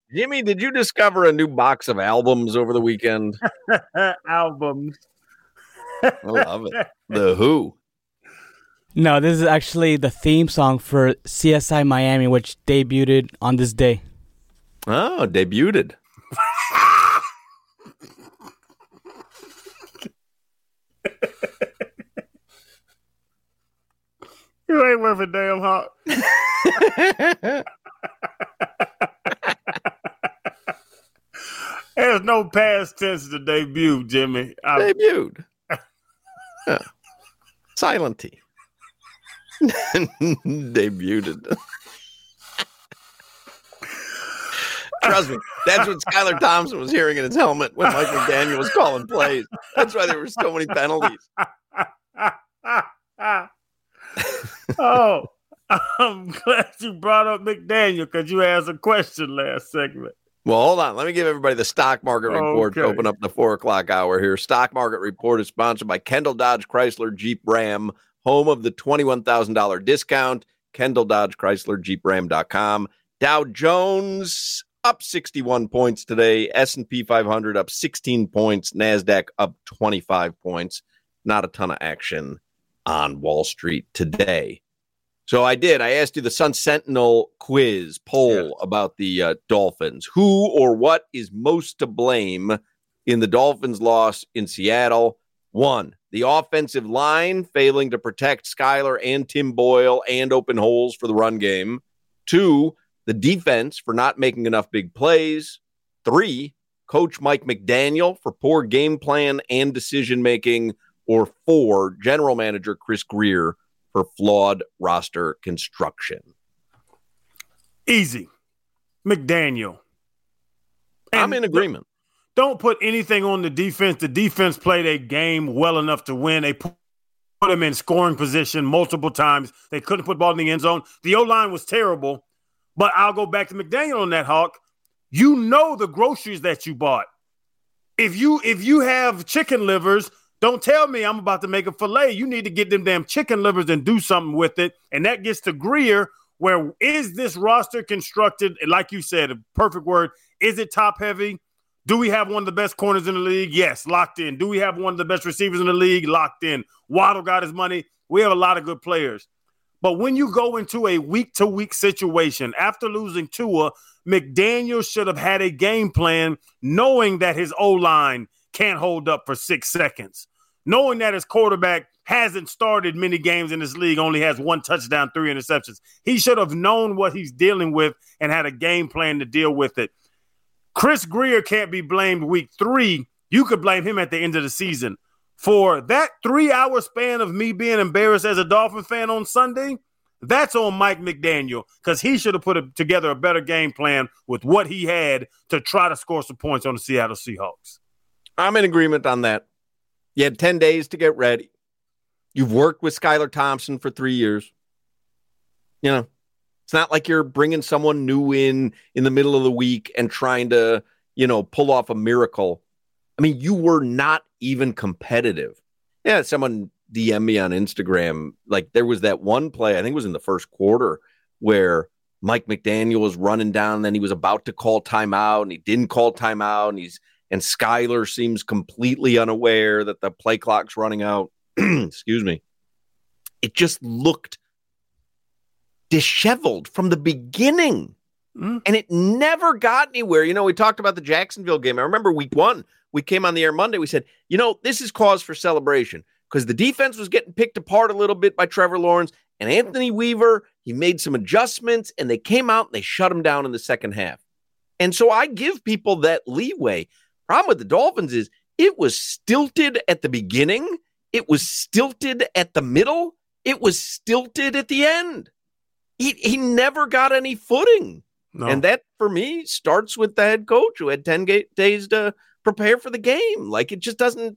Jimmy, did you discover a new box of albums over the weekend? Albums. I love it. The Who. No, this is actually the theme song for CSI Miami, which debuted on this day. Oh, debuted. You ain't worth a damn Hawk. There's no past tense to debut, Jimmy. Debuted. Yeah. Silent T. Debuted. Trust me, that's what Skylar Thompson was hearing in his helmet when Mike McDaniel was calling plays. That's why there were so many penalties. Oh, I'm glad you brought up McDaniel because you asked a question last segment. Well, hold on. Let me give everybody the stock market report to open up the 4 o'clock hour here. Stock market report is sponsored by Kendall Dodge Chrysler Jeep Ram, home of the $21,000 discount. Kendall Dodge Chrysler Jeep Ram.com. Dow Jones up 61 points today. S&P 500 up 16 points. NASDAQ up 25 points. Not a ton of action on Wall Street today. So I asked you the Sun Sentinel quiz poll about the Dolphins. Who or what is most to blame in the Dolphins' loss in Seattle? 1, the offensive line failing to protect Skylar and Tim Boyle and open holes for the run game. 2, the defense for not making enough big plays. 3, Coach Mike McDaniel for poor game plan and decision-making. Or 4, General Manager Chris Grier for flawed roster construction. Easy. McDaniel. And I'm in agreement. Don't put anything on the defense. The defense played a game well enough to win. They put them in scoring position multiple times. They couldn't put the ball in the end zone. The O-line was terrible, but I'll go back to McDaniel on that, Hawk. You know the groceries that you bought. If you have chicken livers, don't tell me I'm about to make a filet. You need to get them damn chicken livers and do something with it. And that gets to Grier, where is this roster constructed? Like you said, a perfect word. Is it top heavy? Do we have one of the best corners in the league? Yes, locked in. Do we have one of the best receivers in the league? Locked in. Waddle got his money. We have a lot of good players. But when you go into a week-to-week situation, after losing Tua, McDaniel should have had a game plan knowing that his O-line can't hold up for 6 seconds. Knowing that his quarterback hasn't started many games in this league, only has 1 touchdown, 3 interceptions. He should have known what he's dealing with and had a game plan to deal with it. Chris Grier can't be blamed week 3. You could blame him at the end of the season. For that 3-hour span of me being embarrassed as a Dolphin fan on Sunday, that's on Mike McDaniel because he should have put together a better game plan with what he had to try to score some points on the Seattle Seahawks. I'm in agreement on that. You had 10 days to get ready. You've worked with Skylar Thompson for 3 years. You know, it's not like you're bringing someone new in the middle of the week and trying to, pull off a miracle. I mean, you were not even competitive. Yeah, someone DM'd me on Instagram. Like, there was that one play, I think it was in the first quarter, where Mike McDaniel was running down, and then he was about to call timeout, and he didn't call timeout, and Skylar seems completely unaware that the play clock's running out. Excuse me. It just looked disheveled from the beginning. And it never got anywhere. We talked about the Jacksonville game. I remember week 1, we came on the air Monday. We said, this is cause for celebration because the defense was getting picked apart a little bit by Trevor Lawrence and Anthony Weaver. He made some adjustments and they came out and they shut him down in the second half. And so I give people that leeway. Problem with the Dolphins is it was stilted at the beginning. It was stilted at the middle. It was stilted at the end. He never got any footing. No. And that, for me, starts with the head coach who had 10 days to prepare for the game. Like, it just doesn't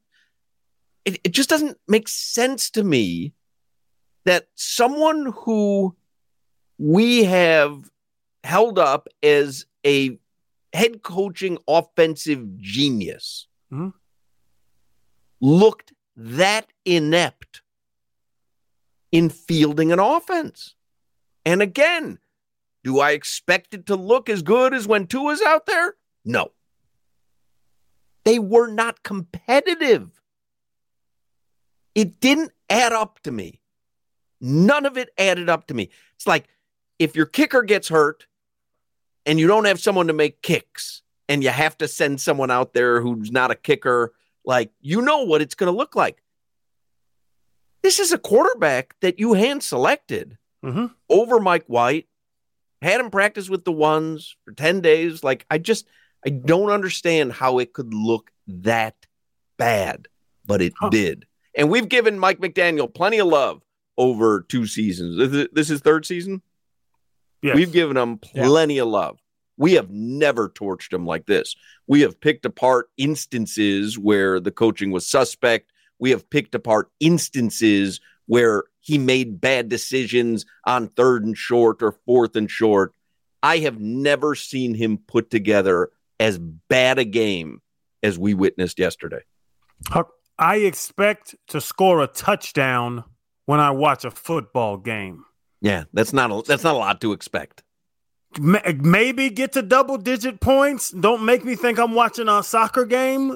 make sense to me that someone who we have held up as a head coaching offensive genius looked that inept in fielding an offense. And again, Do I expect it to look as good as when Tua's out there? No. They were not competitive. It didn't add up to me. None of it added up to me. It's like if your kicker gets hurt and you don't have someone to make kicks and you have to send someone out there who's not a kicker, like, you know what it's going to look like. This is a quarterback that you hand-selected over Mike White, had him practice with the ones for 10 days. Like, I don't understand how it could look that bad, but it did. And we've given Mike McDaniel plenty of love over 2 seasons. This is third season? Yes. We've given him plenty of love. We have never torched him like this. We have picked apart instances where the coaching was suspect. We have picked apart instances where he made bad decisions on 3rd and short or 4th and short. I have never seen him put together as bad a game as we witnessed yesterday. I expect to score a touchdown when I watch a football game. Yeah, that's not a lot to expect. Maybe get to double-digit points. Don't make me think I'm watching a soccer game.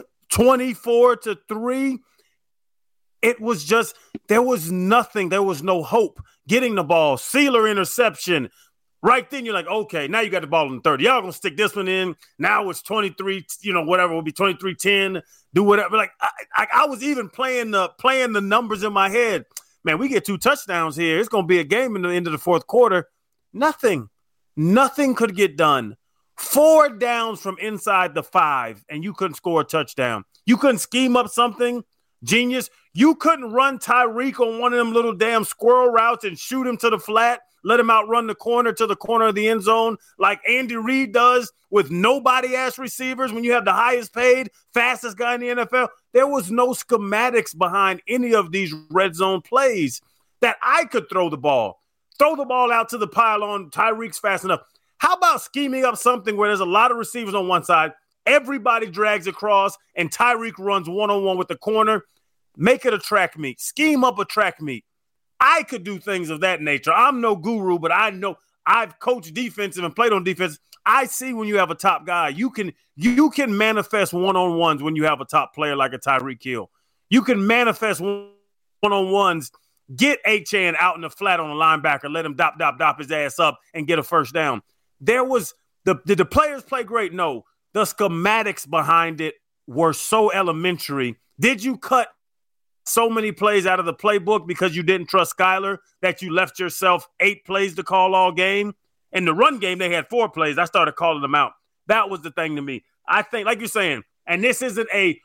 24-3. It was just, there was nothing. There was no hope. Getting the ball, Sealer interception. Right then, you're like, okay, now you got the ball in the 30. Y'all going to stick this one in. Now it's 23, whatever. It will be 23-10. Do whatever. Like, I was even playing the numbers in my head. Man, we get 2 touchdowns here. It's going to be a game in the end of the fourth quarter. Nothing could get done. 4 downs from inside the 5, and you couldn't score a touchdown. You couldn't scheme up something. Genius. You couldn't run Tyreek on one of them little damn squirrel routes and shoot him to the flat, let him outrun the corner to the corner of the end zone like Andy Reid does with nobody-ass receivers when you have the highest paid, fastest guy in the NFL. There was no schematics behind any of these red zone plays that I could throw the ball. Throw the ball out to the pylon. Tyreek's fast enough. How about scheming up something where there's a lot of receivers on one side, everybody drags across, and Tyreek runs one-on-one with the corner? Make it a track meet. Scheme up a track meet. I could do things of that nature. I'm no guru, but I know I've coached defensive and played on defense. I see when you have a top guy. You can manifest one-on-ones when you have a top player like a Tyreek Hill. You can manifest one-on-ones, get Achane out in the flat on the linebacker, let him dop his ass up and get a first down. Did the players play great? No. The schematics behind it were so elementary. Did you cut so many plays out of the playbook because you didn't trust Skyler that you left yourself 8 plays to call all game? In the run game, they had 4 plays. I started calling them out. That was the thing to me. I think, like you're saying, and this isn't a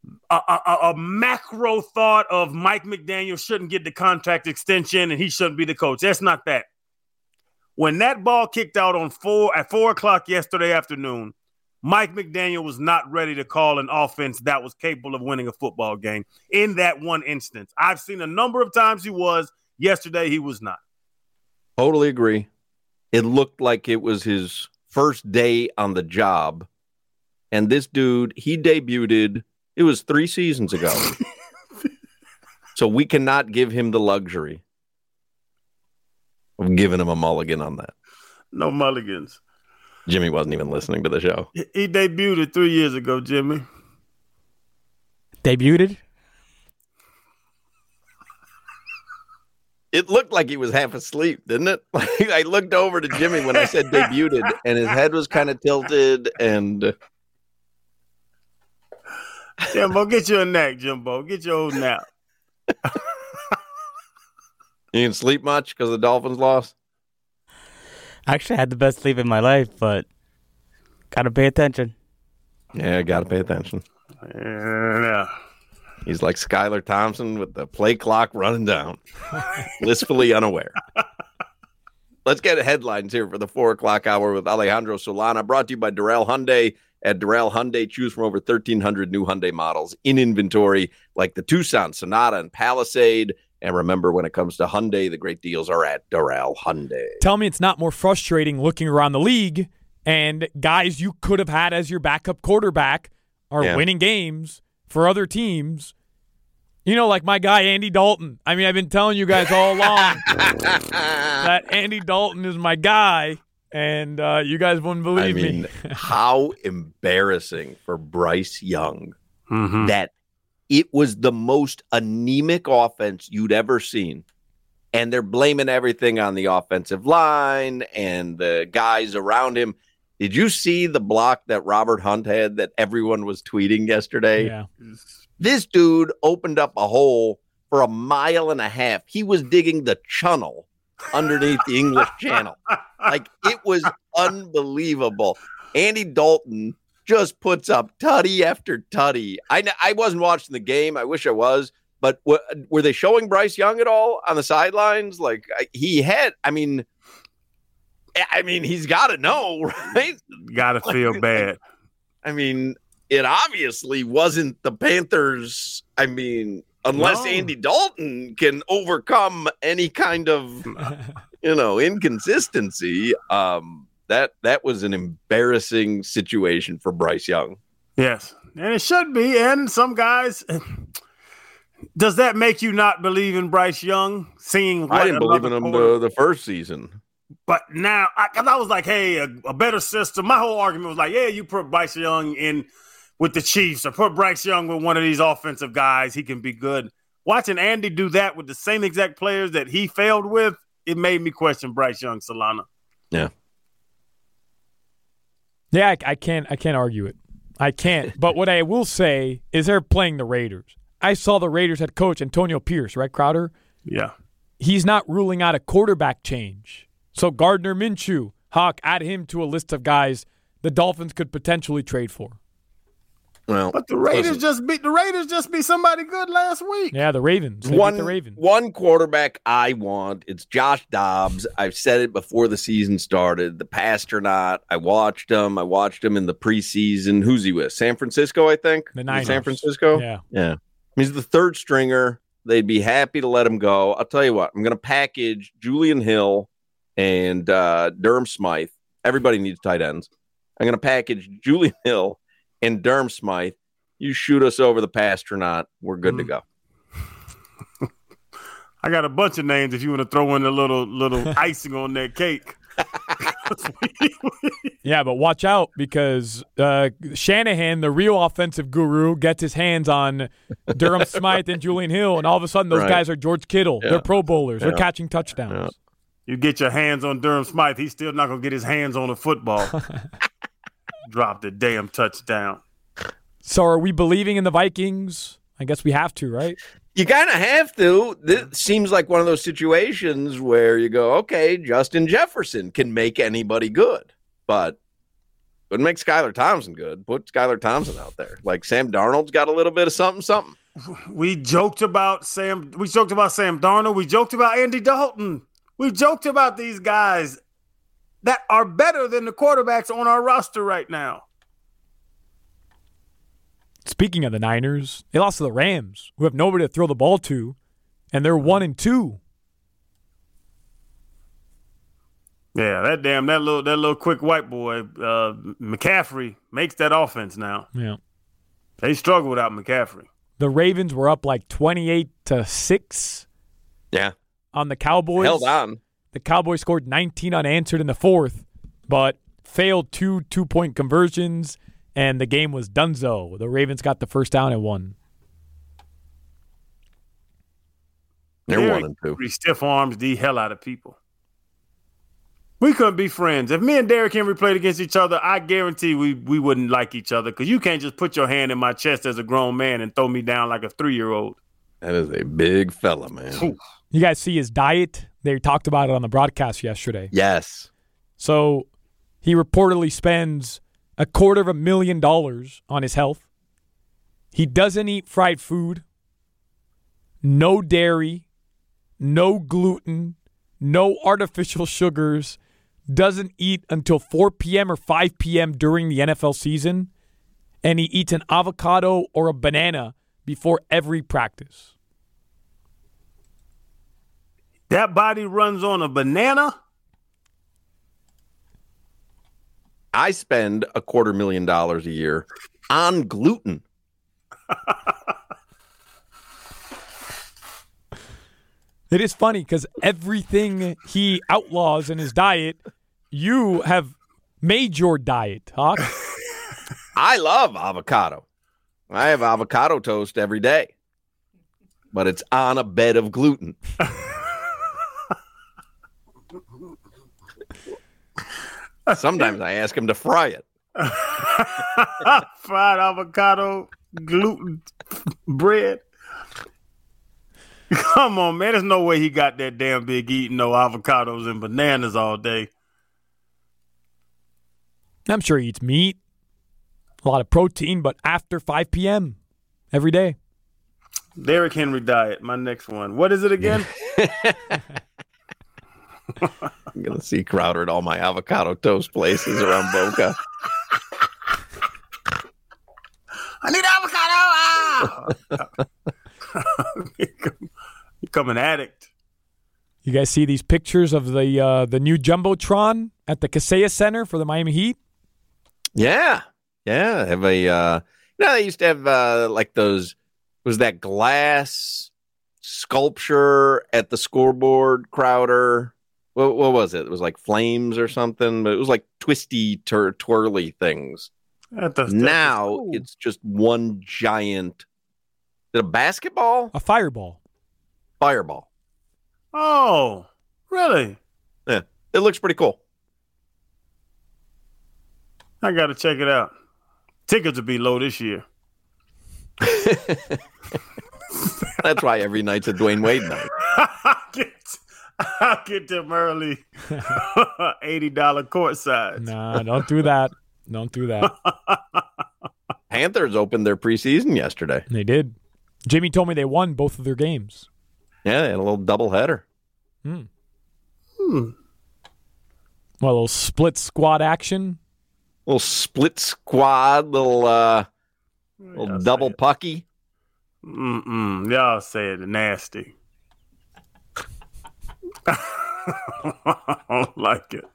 macro thought of Mike McDaniel shouldn't get the contract extension and he shouldn't be the coach. That's not that. When that ball kicked out at 4 o'clock yesterday afternoon, Mike McDaniel was not ready to call an offense that was capable of winning a football game in that one instance. I've seen a number of times he was. Yesterday, he was not. Totally agree. It looked like it was his first day on the job. And this dude, he debuted, it was 3 seasons ago. So we cannot give him the luxury of giving him a mulligan on that. No mulligans. Jimmy wasn't even listening to the show. He debuted 3 years ago, Jimmy. Debuted? It looked like he was half asleep, didn't it? I looked over to Jimmy when I said debuted, and his head was kind of tilted. And Jimbo, get you a nap, Jimbo. Get your old nap. You didn't sleep much because the Dolphins lost? Actually, I had the best sleep in my life, but gotta pay attention. Yeah, gotta pay attention. Yeah. He's like Skylar Thompson with the play clock running down, blissfully unaware. Let's get headlines here for the 4 o'clock hour with Alejandro Solana, brought to you by Darrell Hyundai. At Darrell Hyundai, choose from over 1,300 new Hyundai models in inventory, like the Tucson, Sonata, and Palisade. And remember, when it comes to Hyundai, the great deals are at Darrell Hyundai. Tell me it's not more frustrating looking around the league and guys you could have had as your backup quarterback are winning games for other teams. You know, like my guy, Andy Dalton. I mean, I've been telling you guys all along that Andy Dalton is my guy. and you guys wouldn't believe me. How embarrassing for Bryce Young that it was the most anemic offense you'd ever seen. And they're blaming everything on the offensive line and the guys around him. Did you see the block that Robert Hunt had that everyone was tweeting yesterday? Yeah. This dude opened up a hole for 1.5 miles. He was digging the channel underneath the English Channel. Like, it was unbelievable. Andy Dalton just puts up tutty after tutty. I wasn't watching the game. I wish I was. But were they showing Bryce Young at all on the sidelines? Like, he had, I mean, he's got to know, right? Got to feel bad. I mean, it obviously wasn't the Panthers. I mean, unless Andy Dalton can overcome any kind of, inconsistency. That was an embarrassing situation for Bryce Young. Yes, and it should be. And some guys, does that make you not believe in Bryce Young? Seeing I didn't believe in him the first season. But now, I was like, hey, a better system. My whole argument was like, yeah, you put Bryce Young in with the Chiefs or put Bryce Young with one of these offensive guys. He can be good. Watching Andy do that with the same exact players that he failed with, it made me question Bryce Young, Solana. Yeah. Yeah, I can't argue it. I can't. But what I will say is they're playing the Raiders. I saw the Raiders head coach, Antonio Pierce, right, Crowder? Yeah. He's not ruling out a quarterback change. So Gardner Minshew, Hawk, add him to a list of guys the Dolphins could potentially trade for. Well, but the Raiders just beat somebody good last week. Yeah, the Ravens. They beat the Ravens. One quarterback I want, it's Josh Dobbs. I've said it before the season started. The Pasternaut. I watched him in the preseason. Who's he with? San Francisco, I think. The Niners. San Francisco? Yeah. He's the third stringer. They'd be happy to let him go. I'll tell you what. I'm going to package Julian Hill and Durham Smythe. Everybody needs tight ends. I'm going to package Julian Hill and Durham Smythe. You shoot us over the Pasternaut, we're good to go. I got a bunch of names if you want to throw in a little icing on that cake. Yeah, but watch out because Shanahan, the real offensive guru, gets his hands on Durham Smythe and Julian Hill, and all of a sudden those guys are George Kittle. Yeah. They're Pro Bowlers. They're catching touchdowns. Yeah. You get your hands on Durham Smythe, he's still not going to get his hands on a football. Drop the damn touchdown. So are we believing in the Vikings? I guess we have to, right? You kind of have to. This seems like one of those situations where you go, okay, Justin Jefferson can make anybody good, but wouldn't make Skylar Thompson good. Put Skylar Thompson out there. Like Sam Darnold's got a little bit of something. We joked about Sam Darnold. We joked about Andy Dalton. We joked about these guys that are better than the quarterbacks on our roster right now. Speaking of the Niners, they lost to the Rams, who have nobody to throw the ball to, and they're 1-2. Yeah, that little quick white boy, McCaffrey makes that offense now. Yeah, they struggle without McCaffrey. The Ravens were up like 28-6. Yeah, on the Cowboys. Held on. The Cowboys scored 19 unanswered in the fourth, but failed 2 2-point conversions. And the game was donezo. The Ravens got the first down and won. They're 1-2. He stiff arms the hell out of people. We couldn't be friends. If me and Derrick Henry played against each other, I guarantee we wouldn't like each other because you can't just put your hand in my chest as a grown man and throw me down like a 3-year-old. That is a big fella, man. Ooh. You guys see his diet? They talked about it on the broadcast yesterday. Yes. So he reportedly spends $250,000 on his health. He doesn't eat fried food, no dairy, no gluten, no artificial sugars, doesn't eat until 4 p.m. or 5 p.m. during the NFL season, and he eats an avocado or a banana before every practice. That body runs on a banana? I spend $250,000 a year on gluten. It is funny because everything he outlaws in his diet, you have made your diet, Hawk. I love avocado. I have avocado toast every day, but it's on a bed of gluten. Sometimes I ask him to fry it. Fried avocado, gluten bread. Come on, man. There's no way he got that damn big eating no avocados and bananas all day. I'm sure he eats meat, a lot of protein, but after 5 p.m. every day. Derrick Henry diet, my next one. What is it again? I'm going to see Crowder at all my avocado toast places around Boca. I need avocado. Become an addict. You guys see these pictures of the new Jumbotron at the Kaseya Center for the Miami Heat? Yeah. Yeah. Have a, they used to have like those, was that glass sculpture at the scoreboard, Crowder? What was it? It was like flames or something, but it was like twisty, twirly things. Now it's just one giant. Is it a basketball? A fireball. Fireball. Oh, really? Yeah, it looks pretty cool. I got to check it out. Tickets will be low this year. That's why every night's a Dwayne Wade night. I'll get them early. $80 court sides. Nah, don't do that. Don't do that. Panthers opened their preseason yesterday. They did. Jimmy told me they won both of their games. Yeah, they had a little doubleheader. Well, a little split squad action. Little split squad, little double pucky. Y'all say it nasty. I don't like it.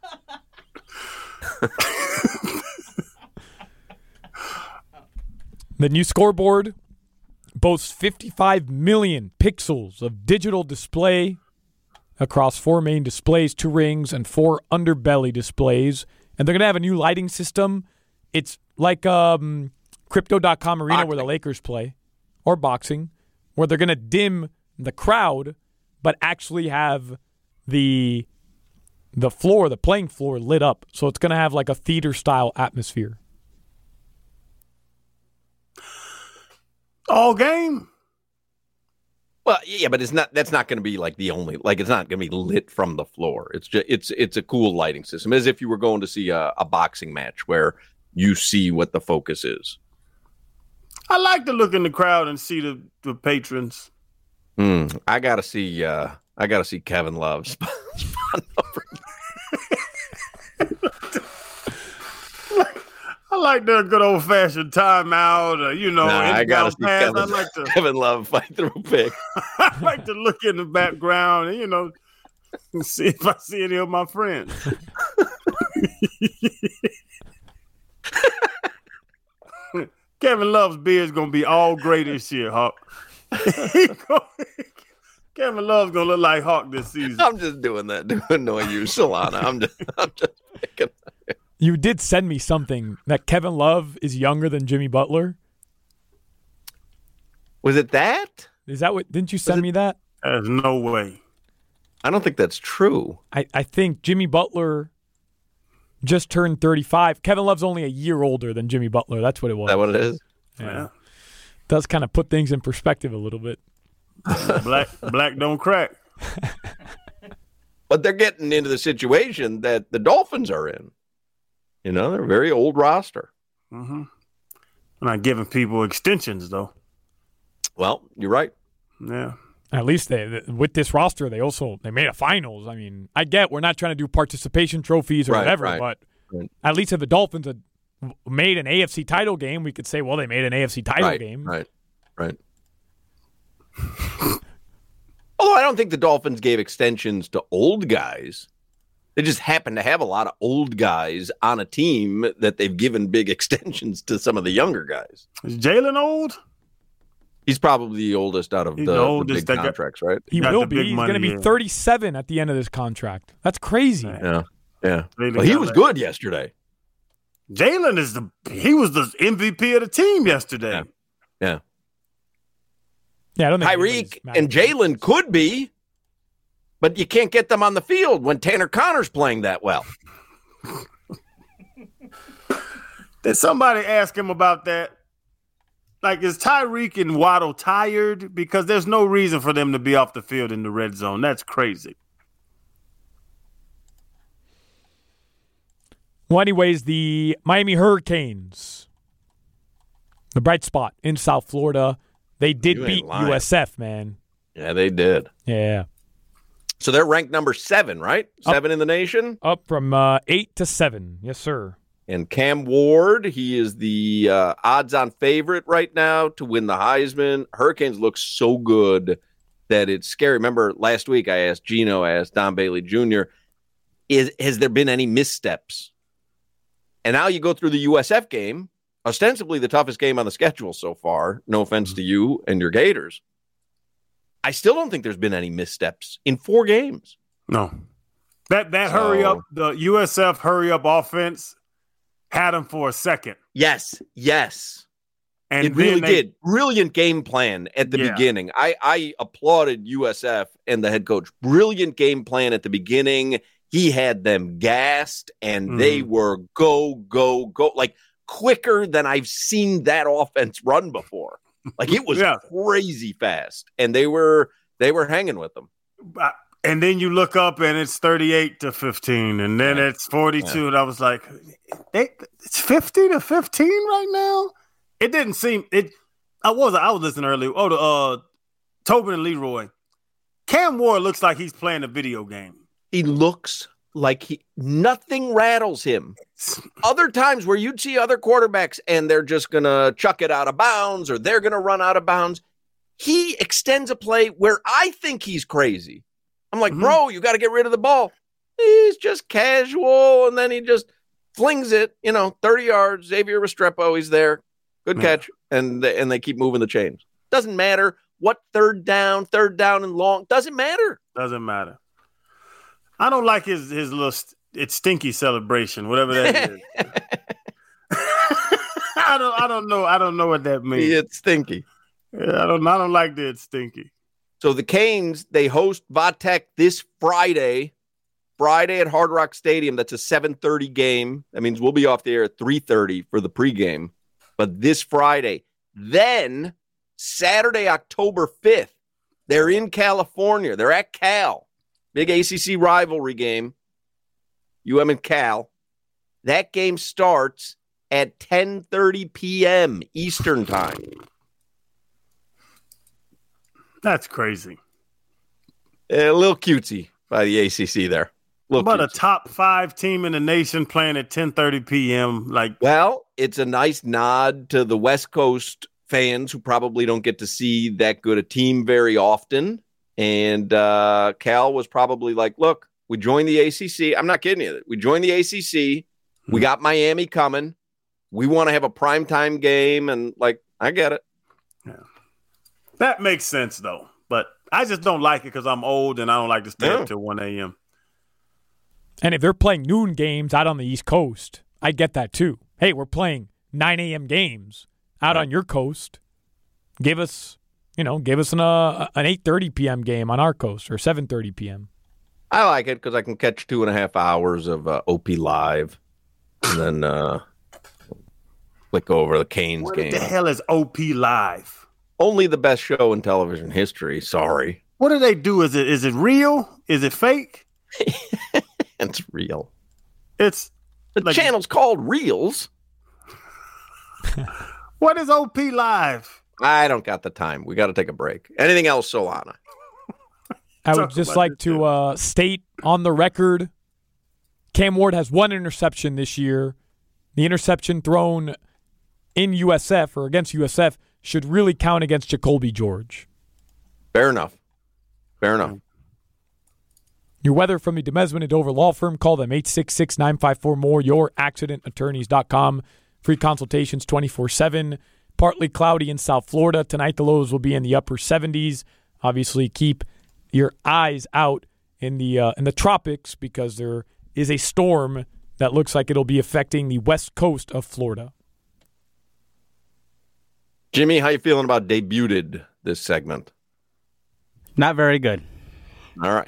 The new scoreboard boasts 55 million pixels of digital display across 4 main displays, 2 rings, and 4 underbelly displays. And they're going to have a new lighting system. It's like Crypto.com Arena boxing. where the Lakers play, or boxing, where they're going to dim the crowd but actually have the floor, the playing floor, lit up. So it's going to have like a theater-style atmosphere. All game? Well, yeah, but that's not going to be like the only, like it's not going to be lit from the floor. It's just it's a cool lighting system, as if you were going to see a boxing match where you see what the focus is. I like to look in the crowd and see the patrons. I gotta see Kevin Love. I like the good old fashioned timeout. I gotta see pass. I like to Kevin Love fight through a pick. I like to look in the background and see if I see any of my friends. Kevin Love's beard is gonna be all gray this year, Hawk. Kevin Love's gonna look like Hawk this season. I'm just doing that to annoy you, Solana. I'm just picking. You did send me something that Kevin Love is younger than Jimmy Butler. Was it that? Is that what? Didn't you send me that? There's no way. I don't think that's true. I think Jimmy Butler just turned 35. Kevin Love's only a year older than Jimmy Butler. That's what it was. Is that what it is? Yeah. Does kind of put things in perspective a little bit. Black don't crack. But they're getting into the situation that the Dolphins are in. They're a very old roster. Mm-hmm. We're not giving people extensions, though. Well, you're right. Yeah. At least with this roster, they made a finals. I mean, I get we're not trying to do participation trophies or whatever, but at least if the Dolphins had made an AFC title game, we could say, well, they made an AFC title game. Right. Although I don't think the Dolphins gave extensions to old guys. They just happen to have a lot of old guys on a team that they've given big extensions to some of the younger guys. Is Jalen old? He's probably the oldest out of the big contracts, right? He will be. He's going to be 37 at the end of this contract. That's crazy. Yeah. Yeah. Well, he was good yesterday. Jalen he was the MVP of the team yesterday. Yeah. I don't think Tyreek and Jalen could be, but you can't get them on the field when Tanner Connor's playing that well. Did somebody ask him about that? Like, is Tyreek and Waddle tired? Because there's no reason for them to be off the field in the red zone. That's crazy. Well, anyways, the Miami Hurricanes, the bright spot in South Florida, they did beat USF, man. Yeah, they did. Yeah. So they're ranked number 7, right? 7 in the nation? Up from 8 to 7. Yes, sir. And Cam Ward, he is the odds-on favorite right now to win the Heisman. Hurricanes look so good that it's scary. Remember last week I asked Don Bailey Jr., has there been any missteps? And now you go through the USF game, ostensibly the toughest game on the schedule so far. No offense to you and your Gators. I still don't think there's been any missteps in 4 games. No. That hurry up, the USF hurry up offense had them for a second. Yes. And it really did. Brilliant game plan at the beginning. I applauded USF and the head coach. Brilliant game plan at the beginning. He had them gassed, and they were go, like quicker than I've seen that offense run before. Like it was crazy fast, and they were hanging with them. And then you look up, and it's 38-15, and then it's 42, and I was like, it's 50-15 right now. It didn't seem it. I was listening earlier. Tobin and Leroy. Cam Ward looks like he's playing a video game. He looks like nothing rattles him. Other times where you'd see other quarterbacks and they're just going to chuck it out of bounds or they're going to run out of bounds. He extends a play where I think he's crazy. I'm like, bro, you got to get rid of the ball. He's just casual, and then he just flings it, 30 yards. Xavier Restrepo, he's there. Good catch, and they keep moving the chains. Doesn't matter what third down and long. Doesn't matter. Doesn't matter. I don't like his little it's stinky celebration, whatever that is. I don't know what that means. It's stinky. Yeah, I don't like that. It's stinky. So the Canes, they host Vatech this Friday at Hard Rock Stadium. That's a 7:30 game. That means we'll be off the air at 3:30 for the pregame. But this Friday, then Saturday, October 5th, they're in California. They're at Cal. Big ACC rivalry game. UM and Cal. That game starts at 10:30 p.m. Eastern time. That's crazy. A little cutesy by the ACC there. About a top 5 team in the nation playing at 10:30 p.m. Well, it's a nice nod to the West Coast fans who probably don't get to see that good a team very often. And Cal was probably like, look, we joined the ACC. I'm not kidding you. We joined the ACC. We got Miami coming. We want to have a primetime game. And, I get it. Yeah. That makes sense, though. But I just don't like it because I'm old and I don't like to stay up till 1 a.m. And if they're playing noon games out on the East Coast, I get that too. Hey, we're playing 9 a.m. games out on your coast. Give us an 8:30 p.m. game on our coast or 7:30 p.m. I like it because I can catch 2.5 hours of OP Live and then click over the Canes game. What the hell is OP Live? Only the best show in television history. Sorry. What do they do? Is it real? Is it fake? It's real. It's the channel's called Reels. What is OP Live? I don't got the time. We got to take a break. Anything else, Solana? I would just like to state on the record, Cam Ward has 1 interception this year. The interception thrown in USF or against USF should really count against Jacoby George. Fair enough. Your weather from the Demesman and Dover Law Firm. Call them 866-954-MORE, youraccidentattorneys.com. Free consultations 24/7. Partly cloudy in South Florida. Tonight the lows will be in the upper 70s. Obviously keep your eyes out in the tropics because there is a storm that looks like it'll be affecting the west coast of Florida. Jimmy, how you feeling about debuted this segment? Not very good. All right.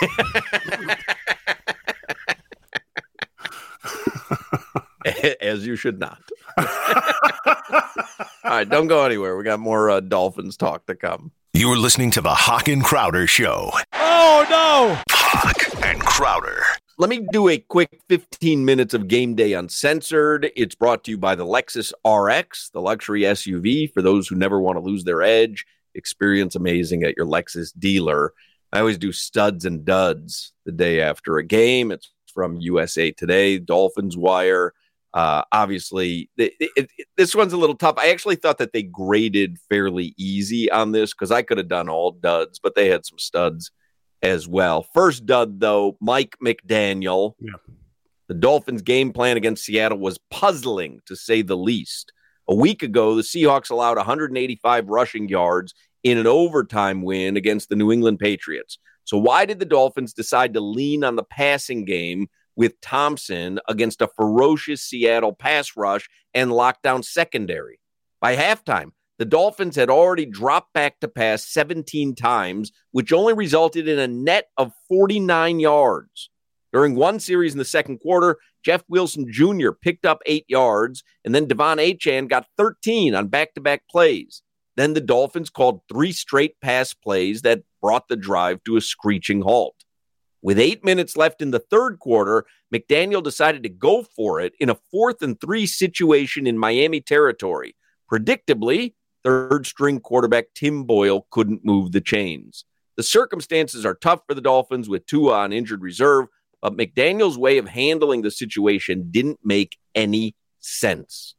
As you should not. All right, don't go anywhere. We got more Dolphins talk to come. You're listening to the Hawk and Crowder Show. Oh, no! Hawk and Crowder. Let me do a quick 15 minutes of Game Day Uncensored. It's brought to you by the Lexus RX, the luxury SUV for those who never want to lose their edge. Experience amazing at your Lexus dealer. I always do studs and duds the day after a game. It's from USA Today, Dolphins Wire. Obviously, this one's a little tough. I actually thought that they graded fairly easy on this because I could have done all duds, but they had some studs as well. First dud, though, Mike McDaniel. Yeah. The Dolphins' game plan against Seattle was puzzling, to say the least. A week ago, the Seahawks allowed 185 rushing yards in an overtime win against the New England Patriots. So why did the Dolphins decide to lean on the passing game with Thompson against a ferocious Seattle pass rush and lockdown secondary? By halftime, the Dolphins had already dropped back to pass 17 times, which only resulted in a net of 49 yards. During one series in the second quarter, Jeff Wilson Jr. picked up 8 yards, and then Devon Achane got 13 on back-to-back plays. Then the Dolphins called 3 straight pass plays that brought the drive to a screeching halt. With 8 minutes left in the third quarter, McDaniel decided to go for it in a 4th and 3 situation in Miami territory. Predictably, third-string quarterback Tim Boyle couldn't move the chains. The circumstances are tough for the Dolphins with Tua on injured reserve, but McDaniel's way of handling the situation didn't make any sense.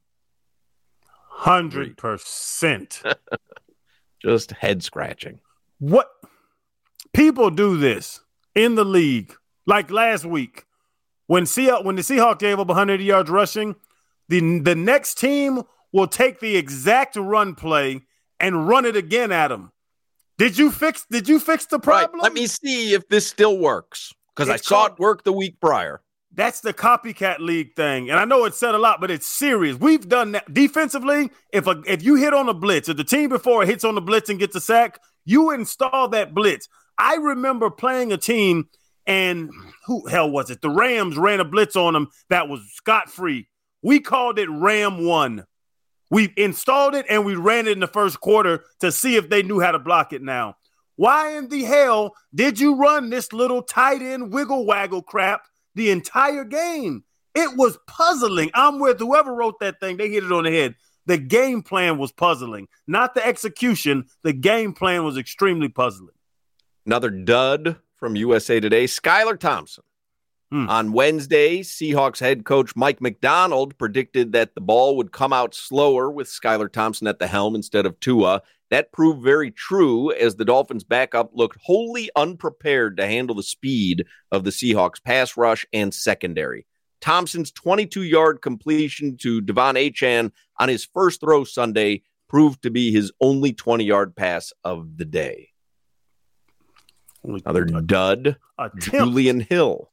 100%. Just head-scratching. What? People do this in the league. Like last week, when the Seahawks gave up 180 yards rushing, the next team will take the exact run play and run it again at them. Did you fix the problem? Right. Let me see if this still works, because I saw it work the week prior. That's the copycat league thing. And I know it said a lot, but it's serious. We've done that defensively. If you hit on a blitz, if the team before hits on the blitz and gets a sack, you install that blitz. I remember playing a team, and who hell was it? The Rams ran a blitz on them that was scot-free. We called it Ram 1. We installed it, and we ran it in the first quarter to see if they knew how to block it now. Why in the hell did you run this little tight end wiggle-waggle crap the entire game? It was puzzling. I'm with whoever wrote that thing. They hit it on the head. The game plan was puzzling, not the execution. The game plan was extremely puzzling. Another dud from USA Today, Skylar Thompson. On Wednesday, Seahawks head coach Mike Macdonald predicted that the ball would come out slower with Skylar Thompson at the helm instead of Tua. That proved very true as the Dolphins' backup looked wholly unprepared to handle the speed of the Seahawks' pass rush and secondary. Thompson's 22-yard completion to Devon Achane on his first throw Sunday proved to be his only 20-yard pass of the day. Another dud, Julian Hill.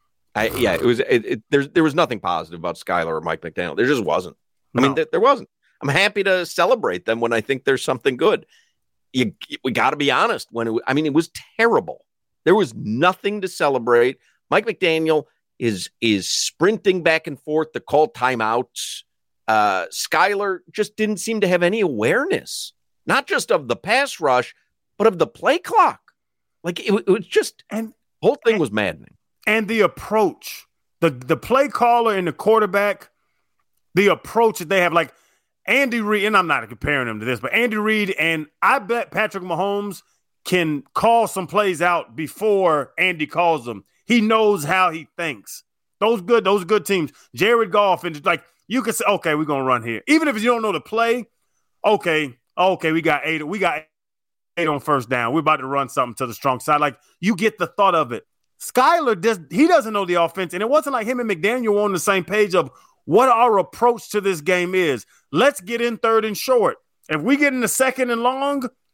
There was nothing positive about Skylar or Mike McDaniel. There just wasn't. I mean, there wasn't. I'm happy to celebrate them when I think there's something good. We got to be honest. It was terrible. There was nothing to celebrate. Mike McDaniel is sprinting back and forth to call timeouts. Skylar just didn't seem to have any awareness, not just of the pass rush, but of the play clock. Like it was just, and the whole thing was maddening. And the approach, the play caller and the quarterback, the approach that they have, like Andy Reid, and I'm not comparing him to this, but Andy Reid, and I bet Patrick Mahomes can call some plays out before Andy calls them. He knows how he thinks. Those good teams. Jared Goff, and like you can say, okay, we're gonna run here. Even if you don't know the play, okay, we got eight on first down. We're about to run something to the strong side. Like you get the thought of it. Skylar doesn't know the offense, and it wasn't like him and McDaniel were on the same page of what our approach to this game is. Let's get in third and short. If we get in the second and long,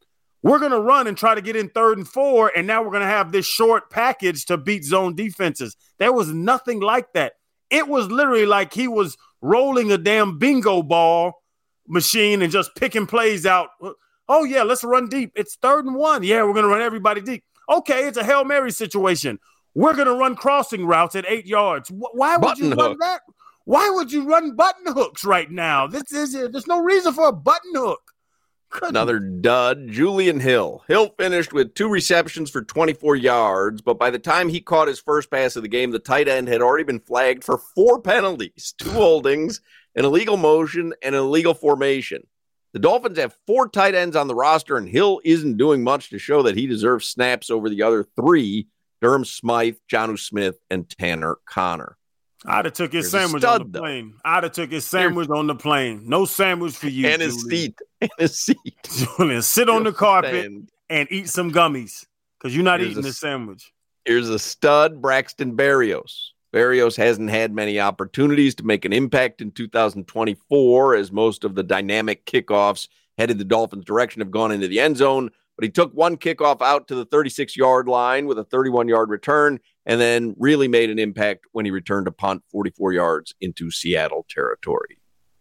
we're going to run and try to get in 3rd and 4, and now we're going to have this short package to beat zone defenses. There was nothing like that. It was literally like he was rolling a damn bingo ball machine and just picking plays out. Oh, yeah, let's run deep. It's 3rd and 1. Yeah, we're going to run everybody deep. Okay, it's a Hail Mary situation. We're going to run crossing routes at 8 yards. Why would you run that? Why would you run button hooks right now? There's no reason for a button hook. Another dud, Julian Hill. Hill finished with 2 receptions for 24 yards, but by the time he caught his first pass of the game, the tight end had already been flagged for 4 penalties, 2 holdings, an illegal motion, and an illegal formation. The Dolphins have 4 tight ends on the roster, and Hill isn't doing much to show that he deserves snaps over the other 3, Durham Smythe, Jonnu Smith, and Tanner Connor. I'd have took his sandwich on the plane. I'd have took his sandwich on the plane. No sandwich for you, And his seat. And his seat. Julian, sit on the carpet and eat some gummies because you're not eating this sandwich. Here's a stud, Braxton Berrios. Berrios hasn't had many opportunities to make an impact in 2024 as most of the dynamic kickoffs headed the Dolphins' direction have gone into the end zone. But he took 1 kickoff out to the 36-yard line with a 31-yard return and then really made an impact when he returned a punt 44 yards into Seattle territory.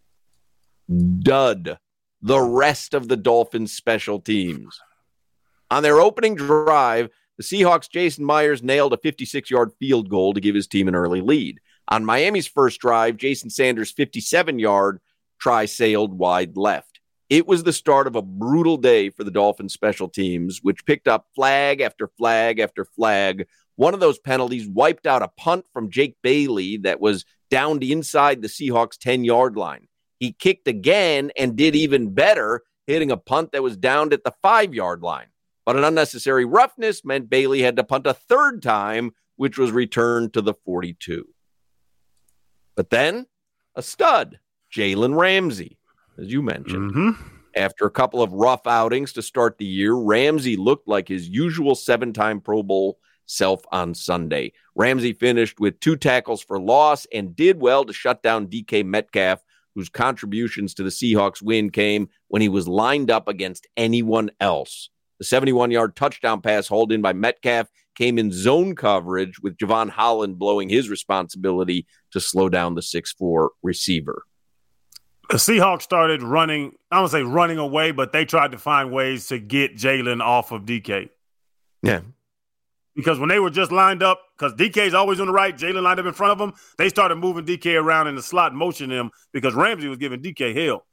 Dud, the rest of the Dolphins' special teams. On their opening drive, the Seahawks' Jason Myers nailed a 56-yard field goal to give his team an early lead. On Miami's first drive, Jason Sanders' 57-yard try sailed wide left. It was the start of a brutal day for the Dolphins special teams, which picked up flag after flag after flag. One of those penalties wiped out a punt from Jake Bailey that was downed inside the Seahawks' 10-yard line. He kicked again and did even better, hitting a punt that was downed at the 5-yard line. But an unnecessary roughness meant Bailey had to punt a 3rd time, which was returned to the 42. But then, a stud, Jalen Ramsey. As you mentioned, after a couple of rough outings to start the year, Ramsey looked like his usual 7-time Pro Bowl self on Sunday. Ramsey finished with 2 tackles for loss and did well to shut down DK Metcalf, whose contributions to the Seahawks win came when he was lined up against anyone else. The 71-yard touchdown pass hauled in by Metcalf came in zone coverage, with Javon Holland blowing his responsibility to slow down the 6'4" receiver. The Seahawks started running, I don't say running away, but they tried to find ways to get Jalen off of DK. Yeah. Because when they were just lined up, because DK's always on the right, Jalen lined up in front of him, they started moving DK around in the slot and motioning him because Ramsey was giving DK hell.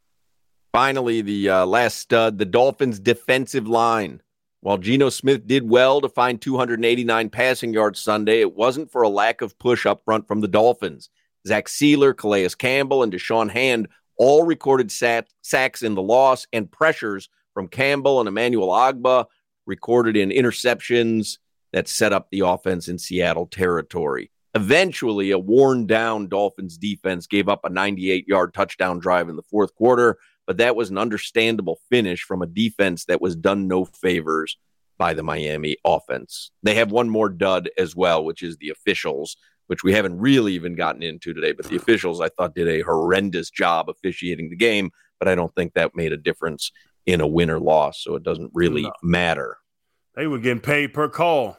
Finally, the last stud, the Dolphins' defensive line. While Geno Smith did well to find 289 passing yards Sunday, it wasn't for a lack of push up front from the Dolphins. Zach Sealer, Calais Campbell, and Deshaun Hand all recorded sacks in the loss, and pressures from Campbell and Emmanuel Ogbah recorded in interceptions that set up the offense in Seattle territory. Eventually, a worn-down Dolphins defense gave up a 98-yard touchdown drive in the 4th quarter, but that was an understandable finish from a defense that was done no favors by the Miami offense. They have one more dud as well, which is the officials, which we haven't really even gotten into today. But the officials, I thought, did a horrendous job officiating the game, but I don't think that made a difference in a win or loss, so it doesn't really matter. They were getting paid per call.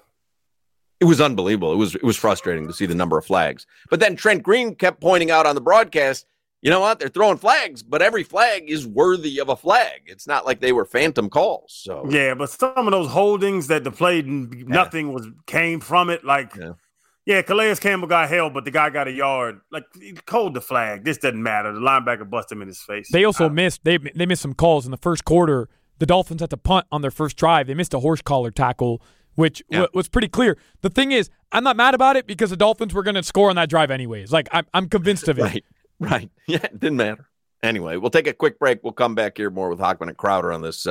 It was unbelievable. It was frustrating to see the number of flags. But then Trent Green kept pointing out on the broadcast, you know what? They're throwing flags, but every flag is worthy of a flag. It's not like they were phantom calls. So yeah, but some of those holdings that the play nothing came from it. Like, yeah, Calais Campbell got held, but the guy got a yard. Like, hold the flag. This doesn't matter. The linebacker busted him in his face. They also missed. They missed some calls in the first quarter. The Dolphins had to punt on their first drive. They missed a horse collar tackle, which was pretty clear. The thing is, I'm not mad about it because the Dolphins were going to score on that drive anyways. Like, I'm convinced of it. Right. Yeah, it didn't matter. Anyway, we'll take a quick break. We'll come back here more with Hochman and Crowder on this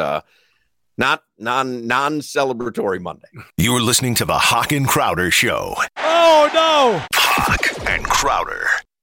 non-celebratory Monday. You're listening to the Hawk and Crowder Show. Oh, no! Hawk and Crowder.